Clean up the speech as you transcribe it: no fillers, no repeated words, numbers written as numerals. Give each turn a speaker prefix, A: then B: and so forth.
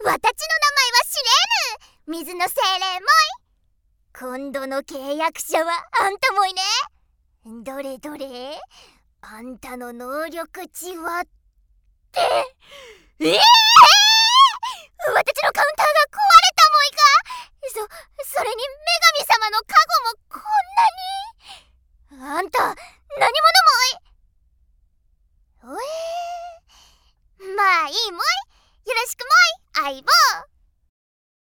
A: はシレーヌ、水の精霊もい。今度の契約者はあんたもいね。どれどれ、あんたの能力値はって。私のカウンターが壊れたもいか。それに女神様の加護もこんなに。あんた何者もい。まあいいもい。よろしくもい、相棒。